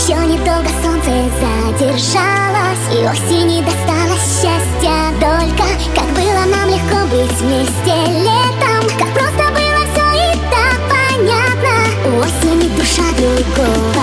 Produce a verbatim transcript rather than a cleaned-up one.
Еще недолго солнце задержалось, и осени досталось счастья долька. Как было нам легко быть вместе летом, как просто было все и так понятно. У осени душа другого